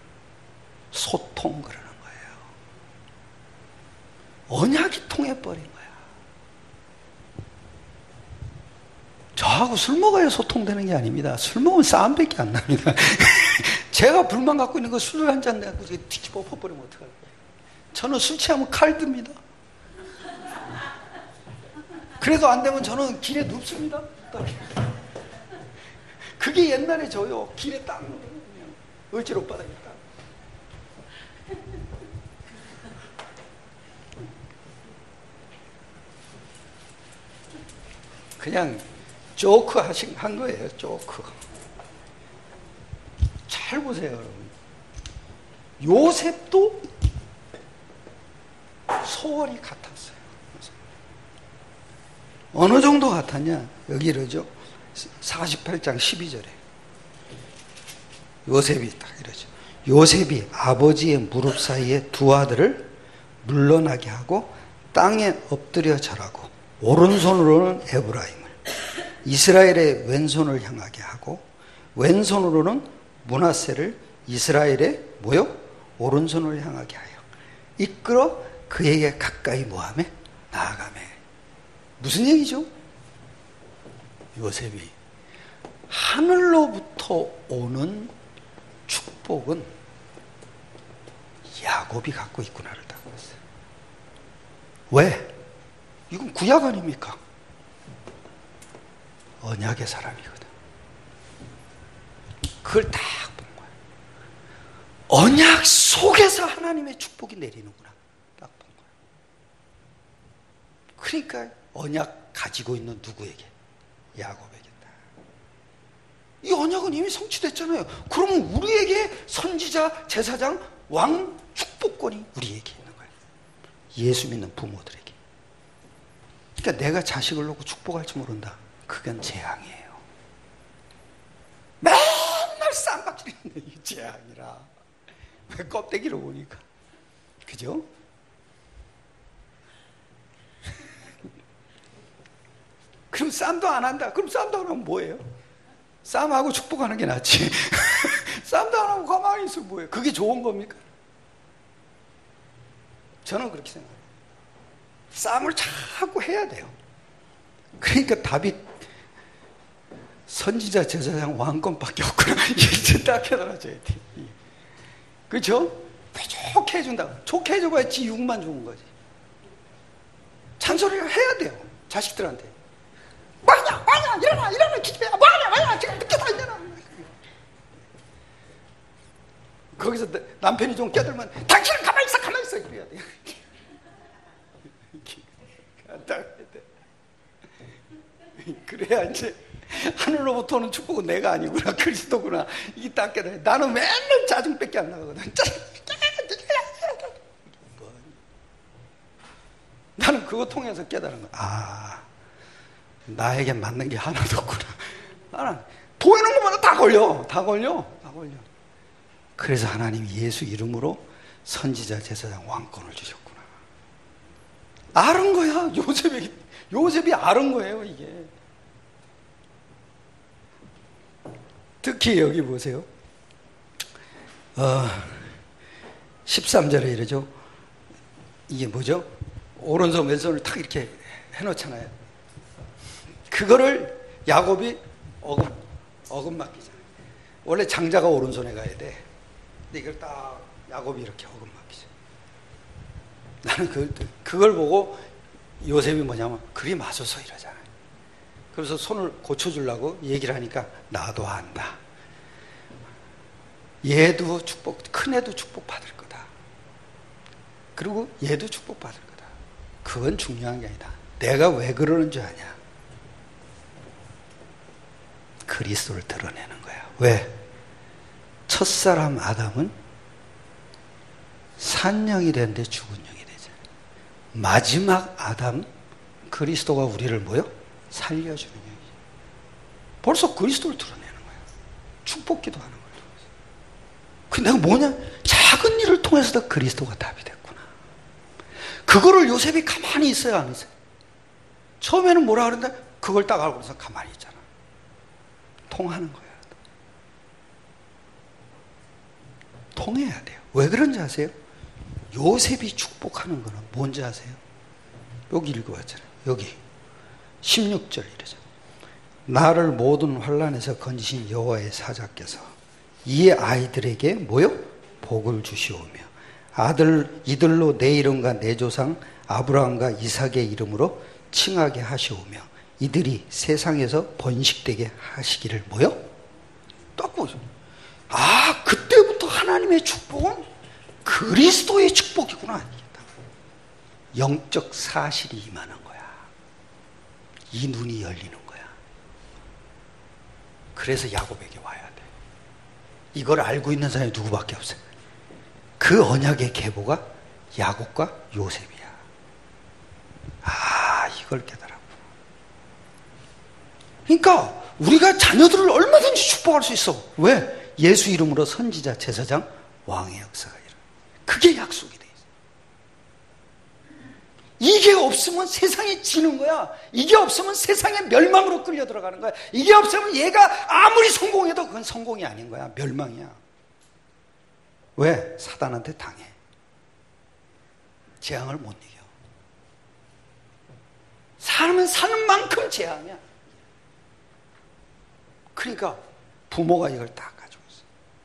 소통 그러는 거예요. 언약이 통해버린 거야. 저하고 술 먹어야 소통되는 게 아닙니다. 술 먹으면 싸움밖에 안 납니다. 제가 불만 갖고 있는 거 술 한 잔 내고 뒤집어 엎어버리면 어떡할까요? 저는 술 취하면 칼 듭니다. 그래도 안 되면 저는 길에 눕습니다. 그게 옛날에 저요. 길에 딱 눕으면 을지로 바닥에 딱. 그냥 조크 하신, 한 거예요. 조크. 잘 보세요, 여러분. 요셉도 소원이 같았어요. 어느 정도 같았냐? 여기 이러죠. 사십팔 장 십이 절에 요셉이 딱 이러죠. 요셉이 아버지의 무릎 사이에 두 아들을 물러나게 하고 땅에 엎드려 절하고 오른손으로는 에브라임을, 이스라엘의 왼손을 향하게 하고 왼손으로는 므낫세를 이스라엘의 뭐요? 오른손을 향하게 하여 이끌어 그에게 가까이 뭐하매? 나아가매. 무슨 얘기죠? 요셉이 하늘로부터 오는 축복은 야곱이 갖고 있구나를 딱 봤어요. 왜? 이건 구약 아닙니까? 언약의 사람이거든. 그걸 딱 본 거야. 언약 속에서 하나님의 축복이 내리는구나. 딱 본 거야. 그러니까 언약 가지고 있는 누구에게? 야곱에게. 이 언약은 이미 성취됐잖아요. 그러면 우리에게 선지자, 제사장, 왕 축복권이 우리에게 있는 거예요. 예수 믿는 부모들에게. 그러니까 내가 자식을 놓고 축복할 줄 모른다. 그건 재앙이에요. 맨날 쌈박질이는데 이게 재앙이라. 왜 껍데기로 보니까. 그죠? 그럼 쌈도 안 한다. 그럼 쌈도 안 하면 뭐예요? 쌈하고 축복하는 게 낫지. 쌈도 안 하고 가만히 있으면 뭐예요? 그게 좋은 겁니까? 저는 그렇게 생각해요. 쌈을 자꾸 해야 돼요. 그러니까 답이 선지자, 제사장, 왕권밖에 없구나. 이제 딱 해달아줘야 돼. 그렇죠? 좋게 해준다고. 좋게 해줘봐야지 육만 좋은 거지. 잔소리를 해야 돼요. 자식들한테. 뭐하냐, 뭐하냐, 일어나, 일어나, 기집애야, 뭐하냐, 뭐하냐, 지금 늦게 다 일어나. 거기서 남편이 좀 껴들면 당신은 가만히 있어, 가만히 있어 이래야 돼. 그래야 이제 하늘로부터 오는 축복은 내가 아니구나, 그리스도구나. 이게 딱 깨달아. 나는 맨날 짜증밖에 안 나거든. 나는 그거 통해서 깨달은 거야. 아, 나에게 맞는 게 하나도 없구나. 나는 보이는 것마다 다 걸려. 다 걸려. 다 걸려. 그래서 하나님이 예수 이름으로 선지자, 제사장, 왕권을 주셨구나. 아는 거야. 요셉이, 요셉이 아는 거예요, 이게. 특히 여기 보세요. 어, 십삼 절에 이러죠. 이게 뭐죠? 오른손 왼손을 탁 이렇게 해놓잖아요. 그거를 야곱이 어금, 어금 맡기잖아요. 원래 장자가 오른손에 가야 돼. 근데 이걸 딱 야곱이 이렇게 어금 맡기죠. 나는 그, 그걸 보고 요셉이 뭐냐면 그리 마소서 이러잖아요. 그래서 손을 고쳐주려고 얘기를 하니까 나도 안다. 얘도 축복, 큰애도 축복받을 거다. 그리고 얘도 축복받을 거다. 그건 중요한 게 아니다. 내가 왜 그러는 줄 아냐? 그리스도를 드러내는 거야. 왜? 첫사람 아담은 산영이 됐는데 죽은 영이 되잖아요. 마지막 아담 그리스도가 우리를 뭐요? 살려주는 영이죠. 벌써 그리스도를 드러내는 거야. 축복기도 하는 거야. 근데 내가 뭐냐? 작은 일을 통해서도 그리스도가 답이 됐구나. 그거를 요셉이 가만히 있어요, 안 있어요? 처음에는 뭐라 그러는데 그걸 딱 알고서 가만히 있잖아. 통하는 거야. 통해야 돼요. 왜 그런지 아세요? 요셉이 축복하는 거는 뭔지 아세요? 여기 읽어봤잖아요. 여기 십육 절 이러죠. 나를 모든 환난에서 건지신 여호와의 사자께서 이 아이들에게 뭐요? 복을 주시오며 아들 이들로 내 이름과 내 조상 아브라함과 이삭의 이름으로 칭하게 하시오며 이들이 세상에서 번식되게 하시기를 뭐요? 딱 보죠. 아, 그때부터 하나님의 축복은 그리스도의 축복이구나. 영적 사실이 임하는 거야. 이 눈이 열리는 거야. 그래서 야곱에게 와야 돼. 이걸 알고 있는 사람이 누구밖에 없어요. 그 언약의 계보가 야곱과 요셉이야. 아, 이걸 깨달았구나. 그러니까 우리가 자녀들을 얼마든지 축복할 수 있어. 왜? 예수 이름으로 선지자, 제사장, 왕의 역사가 일어나. 그게 약속이 돼 있어. 이게 없으면 세상이 지는 거야. 이게 없으면 세상의 멸망으로 끌려 들어가는 거야. 이게 없으면 얘가 아무리 성공해도 그건 성공이 아닌 거야. 멸망이야. 왜? 사단한테 당해. 재앙을 못 이겨. 사람은 사는 만큼 재앙이야. 그러니까 부모가 이걸 다 가지고 있어.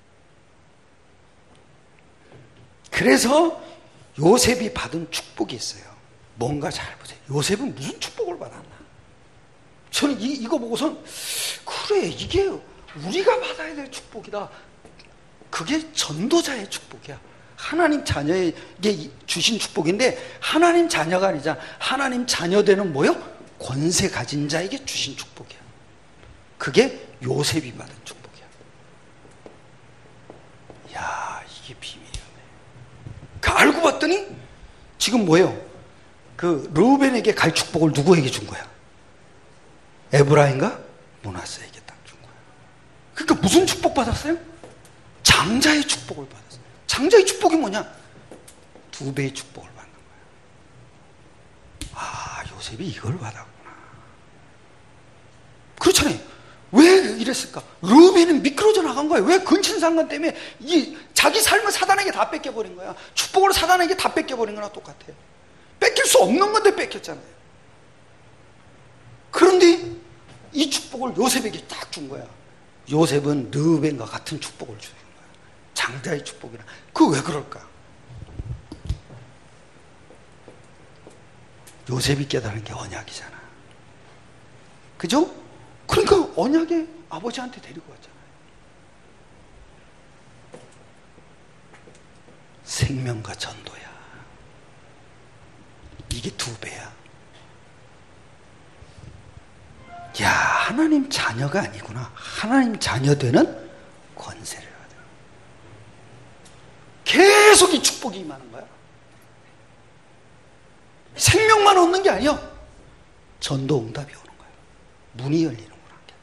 그래서 요셉이 받은 축복이 있어요. 뭔가 잘 보세요. 요셉은 무슨 축복을 받았나? 저는 이, 이거 보고선 그래, 이게 우리가 받아야 될 축복이다. 그게 전도자의 축복이야. 하나님 자녀에게 주신 축복인데 하나님 자녀가 아니잖아. 하나님 자녀되는 뭐요? 권세 가진 자에게 주신 축복이야. 그게 요셉이 받은 축복이야. 야, 이게 비밀이네. 그 알고 봤더니 지금 뭐예요? 그 르우벤에게 갈 축복을 누구에게 준 거야? 에브라임과 므낫세에게 딱 준 거야. 그러니까 무슨 축복 받았어요? 장자의 축복을 받았어요. 장자의 축복이 뭐냐? 두 배의 축복을 받는 거야. 아, 요셉이 이걸 받았구나. 그렇잖아요. 왜 이랬을까? 르우벤은 미끄러져 나간 거야. 왜? 근친상간 때문에 이 자기 삶을 사단에게 다 뺏겨버린 거야. 축복을 사단에게 다 뺏겨버린 거나 똑같아요. 뺏길 수 없는 건데 뺏겼잖아요. 그런데 이 축복을 요셉에게 딱 준 거야. 요셉은 르우벤과 같은 축복을 주는 거야. 장자의 축복이라. 그거 왜 그럴까? 요셉이 깨달은 게 언약이잖아. 그죠? 그러니까 언약의 아버지한테 데리고 왔잖아요. 생명과 전도야. 이게 두 배야. 야, 하나님 자녀가 아니구나. 하나님 자녀 되는 권세를 받아. 계속 이 축복이 임하는 거야. 생명만 얻는 게 아니야. 전도 응답이 오는 거야. 문이 열리는구나.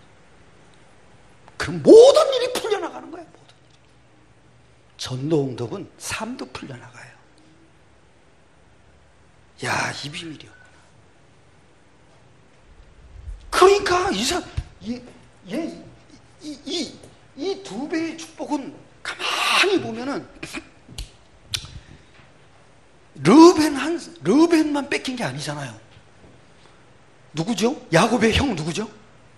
그럼 모든 일이 풀려나가는 거야. 모든 일이. 전도 응답은 삶도 풀려나가요. 야, 이 비밀이었구나. 그러니까 이 사람, 이, 이, 이, 이 두 배의 축복은 가만히 보면은 르벤 한, 르벤만 뺏긴 게 아니잖아요. 누구죠? 야곱의 형 누구죠?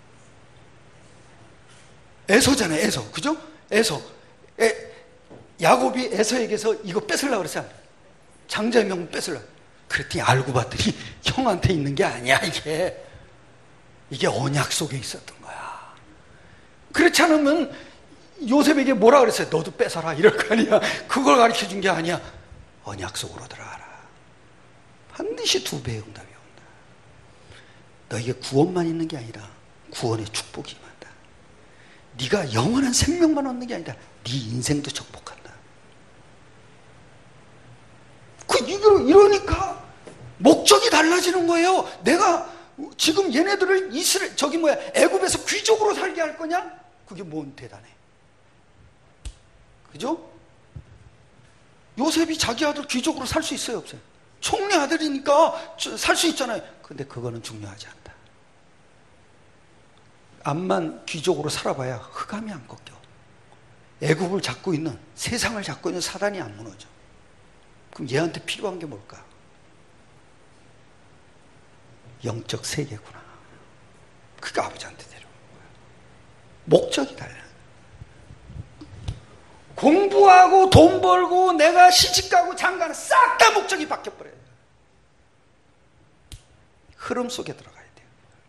에서잖아요, 에서. 그죠? 에서. 에, 야곱이 에서에게서 이거 뺏으려고 그랬어요. 장자의 명분 뺏으려고. 그랬더니 알고 봤더니 형한테 있는 게 아니야, 이게. 이게 언약 속에 있었던 거야. 그렇지 않으면 요셉에게 뭐라 그랬어요? 너도 뺏어라, 이럴 거 아니야. 그걸 가르쳐 준 게 아니야. 언약 속으로 들어가라. 반드시 두 배의 응답이 온다. 너에게 구원만 있는 게 아니라 구원의 축복이 임한다. 네가 영원한 생명만 얻는 게 아니라 네 인생도 정복한다. 그 이러니까 목적이 달라지는 거예요. 내가 지금 얘네들을 이스라엘 저기 뭐야 애굽에서 귀족으로 살게 할 거냐? 그게 뭔 대단해. 그죠? 요셉이 자기 아들 귀족으로 살 수 있어요, 없어요? 총리 아들이니까 살 수 있잖아요. 근데 그거는 중요하지 않다. 암만 귀족으로 살아봐야 흑암이 안 꺾여. 애굽을 잡고 있는, 세상을 잡고 있는 사단이 안 무너져. 그럼 얘한테 필요한 게 뭘까? 영적 세계구나. 그게 아버지한테 데려온 거야. 목적이 달라. 공부하고 돈 벌고 내가 시집가고 장가는 싹 다 목적이 바뀌어버려요. 흐름 속에 들어가야 돼요.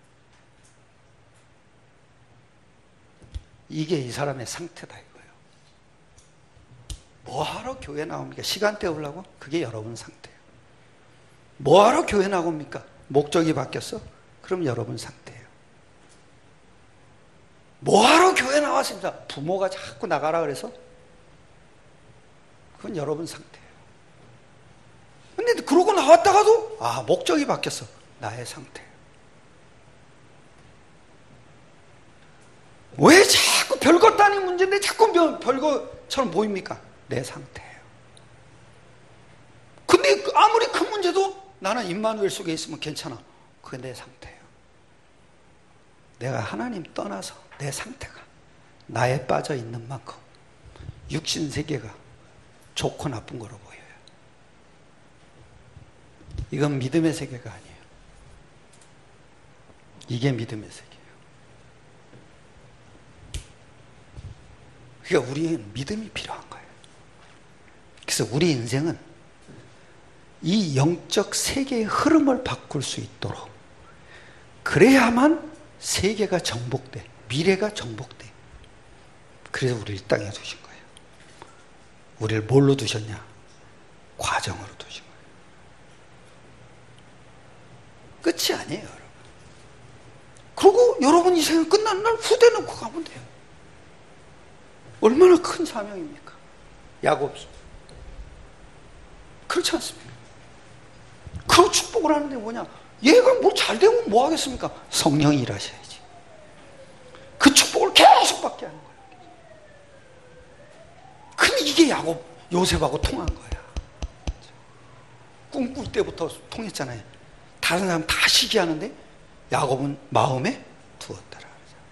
이게 이 사람의 상태다 이거예요. 뭐하러 교회 나옵니까? 시간 때우려고? 그게 여러분 상태예요. 뭐하러 교회 나옵니까? 목적이 바뀌었어? 그럼 여러분 상태예요. 뭐하러 교회 나왔습니다? 부모가 자꾸 나가라 그래서? 그건 여러분 상태예요. 근데 그러고 나왔다가도 아, 목적이 바뀌었어. 나의 상태예요. 왜 자꾸 별것도 아닌 문제인데 자꾸 별것처럼 보입니까? 내 상태예요. 근데 아무리 큰 문제도 나는 임마누엘 속에 있으면 괜찮아. 그게 내 상태예요. 내가 하나님 떠나서 내 상태가 나에 빠져 있는 만큼 육신 세계가 좋고 나쁜 거로 보여요. 이건 믿음의 세계가 아니에요. 이게 믿음의 세계예요. 그러니까 우리는 믿음이 필요한 거예요. 그래서 우리 인생은 이 영적 세계의 흐름을 바꿀 수 있도록, 그래야만 세계가 정복돼, 미래가 정복돼. 그래서 우리를 이 땅에 두신 거예요. 우리를 뭘로 두셨냐? 과정으로 두신 거예요. 끝이 아니에요, 여러분. 그리고 여러분 이 생은 끝나는 날 후대 놓고 가면 돼요. 얼마나 큰 사명입니까? 야곱. 그렇지 않습니까? 그 축복을 하는데 뭐냐? 얘가 뭐 잘 되면 뭐 하겠습니까? 성령이 일하셔야지. 그 축복을 계속 받게 하는 거예요. 근데 이게 야곱, 요셉하고 통한 거야. 꿈꿀 때부터 통했잖아요. 다른 사람 다 시기하는데 야곱은 마음에 두었더라.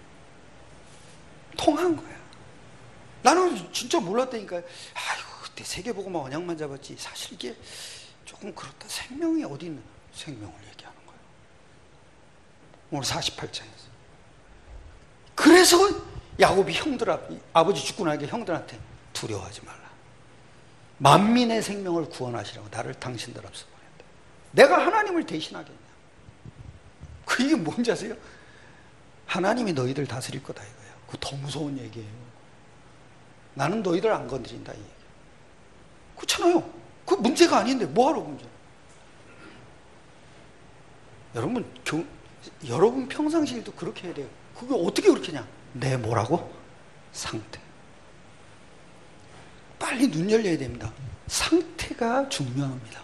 통한 거야. 나는 진짜 몰랐다니까요. 아이고, 그때 세계보고만 언약만 잡았지. 사실 이게 조금 그렇다. 생명이 어디 있는 생명을 얘기하는 거예요. 오늘 사십팔 장에서. 그래서 야곱이 형들 앞, 아버지 죽고 나니까 형들한테 두려워하지 말라. 만민의 생명을 구원하시라고 나를 당신들 앞서 보냈다. 내가 하나님을 대신하겠냐? 그 이게 뭔지 아세요? 하나님이 너희들 다스릴 거다 이거예요. 그거 더 무서운 얘기예요. 나는 너희들 안 건드린다 이 얘기. 그렇잖아요. 그 문제가 아닌데 뭐하러 문제? 여러분 교, 여러분 평상시에도 그렇게 해야 돼요. 그게 어떻게 그렇게 하냐? 내 뭐라고? 상태. 빨리 눈 열려야 됩니다. 상태가 중요합니다.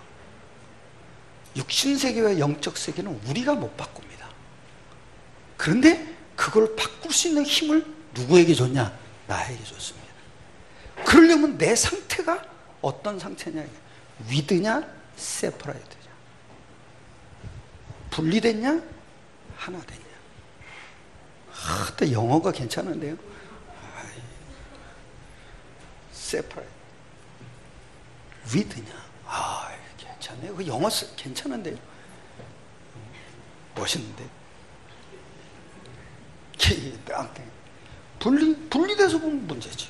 육신세계와 영적세계는 우리가 못 바꿉니다. 그런데 그걸 바꿀 수 있는 힘을 누구에게 줬냐? 나에게 줬습니다. 그러려면 내 상태가 어떤 상태냐? 위드냐? 세퍼레이트냐? 분리됐냐? 하나 됐냐? 아, 또 영어가 괜찮은데요? 세퍼레이트. 위드냐? 아, 괜찮네요. 그 영어 괜찮은데요? 멋있는데? 분리, 분리돼서 보면 문제지.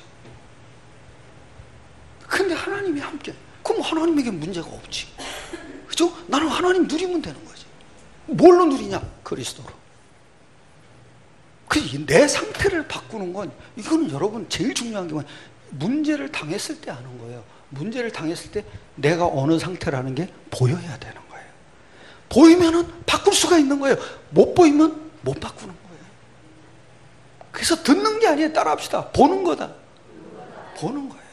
근데 하나님이 함께. 그럼 하나님에게 문제가 없지. 그죠? 나는 하나님 누리면 되는 거지. 뭘로 누리냐? 그리스도로. 내 상태를 바꾸는 건, 이거는 여러분 제일 중요한 게 뭐냐? 문제를 당했을 때 아는 거예요. 문제를 당했을 때 내가 어느 상태라는 게 보여야 되는 거예요. 보이면은 바꿀 수가 있는 거예요. 못 보이면 못 바꾸는 거예요. 그래서 듣는 게 아니에요. 따라합시다. 보는 거다. 보는 거예요.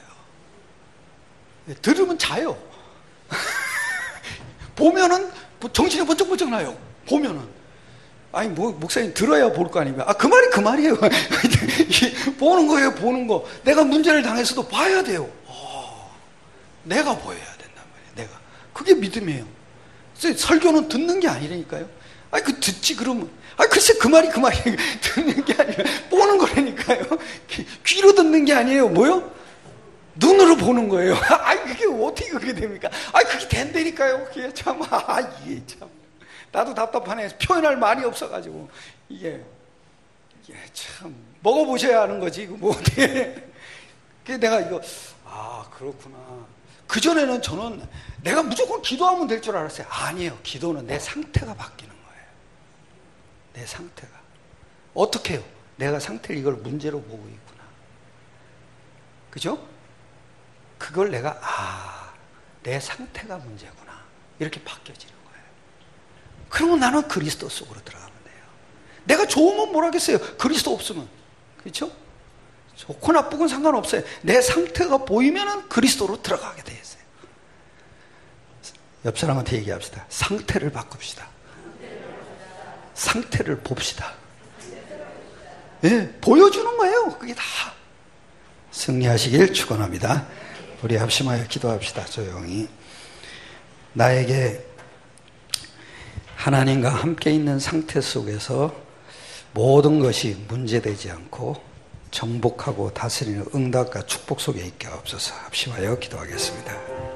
들으면 자요. 보면은 정신이 번쩍번쩍 나요. 보면은. 아니, 뭐, 목사님 들어야 볼 거 아닙니까? 아, 그 말이 그 말이에요. 보는 거예요, 보는 거. 내가 문제를 당했어도 봐야 돼요. 오, 내가 보여야 된단 말이에요, 내가. 그게 믿음이에요. 설교는 듣는 게 아니라니까요. 아니, 그 듣지, 그러면. 아, 글쎄, 그 말이 그 말이에요. 듣는 게 아니라, 보는 거라니까요. 귀로 듣는 게 아니에요. 뭐요? 눈으로 보는 거예요. 아니, 그게 어떻게 그렇게 됩니까? 아니, 그게 된다니까요. 그게 참, 아, 이게 참. 나도 답답하네. 표현할 말이 없어가지고. 이게, 이게 참, 먹어보셔야 하는 거지. 이거 뭐 어떻게. 그래서 내가 이거, 아, 그렇구나. 그전에는 저는 내가 무조건 기도하면 될 줄 알았어요. 아니에요. 기도는 내 상태가 바뀌는 거예요. 내 상태가. 어떻게 해요? 내가 상태를 이걸 문제로 보고 있구나. 그죠? 그걸 내가, 아, 내 상태가 문제구나. 이렇게 바뀌어지는 거예요. 그러면 나는 그리스도 속으로 들어가면 돼요. 내가 좋으면 뭘 하겠어요? 그리스도 없으면. 그렇죠? 좋고 나쁘건 상관없어요. 내 상태가 보이면은 그리스도로 들어가게 돼 있어요. 옆 사람한테 얘기합시다. 상태를 바꿉시다. 상태를 봅시다. 예, 네, 보여주는 거예요. 그게 다. 승리하시길 축원합니다. 우리 합심하여 기도합시다. 조용히. 나에게 하나님과 함께 있는 상태 속에서 모든 것이 문제되지 않고 정복하고 다스리는 응답과 축복 속에 있게 하옵소서. 합심하여 기도하겠습니다.